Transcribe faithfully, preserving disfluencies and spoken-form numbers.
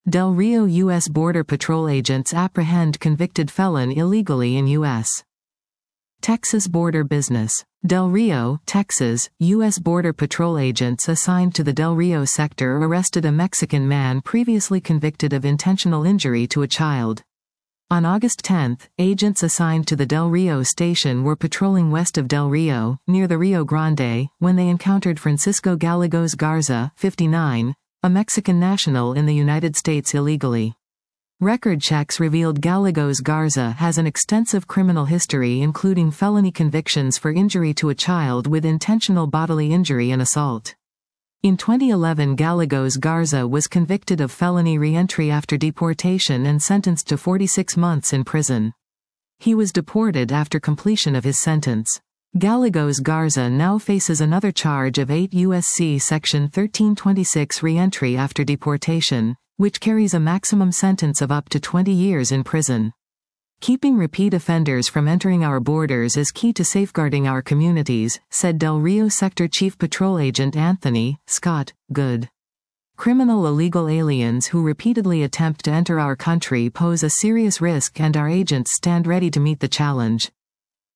Del Rio U S Border Patrol agents apprehend convicted felon illegally in U S Texas border business. Del Rio, Texas, U S Border Patrol agents assigned to the Del Rio sector arrested a Mexican man previously convicted of intentional injury to a child. On August tenth, agents assigned to the Del Rio station were patrolling west of Del Rio, near the Rio Grande, when they encountered Francisco Gallegos Garza, fifty-nine, a Mexican national in the United States illegally. Record checks revealed Gallegos Garza has an extensive criminal history including felony convictions for injury to a child with intentional bodily injury and assault. In twenty eleven, Gallegos Garza was convicted of felony re-entry after deportation and sentenced to forty-six months in prison. He was deported after completion of his sentence. Gallegos Garza now faces another charge of eight U S C Section thirteen twenty-six re-entry after deportation, which carries a maximum sentence of up to twenty years in prison. Keeping repeat offenders from entering our borders is key to safeguarding our communities, said Del Rio Sector Chief Patrol Agent Anthony Scott Good. Criminal illegal aliens who repeatedly attempt to enter our country pose a serious risk and our agents stand ready to meet the challenge.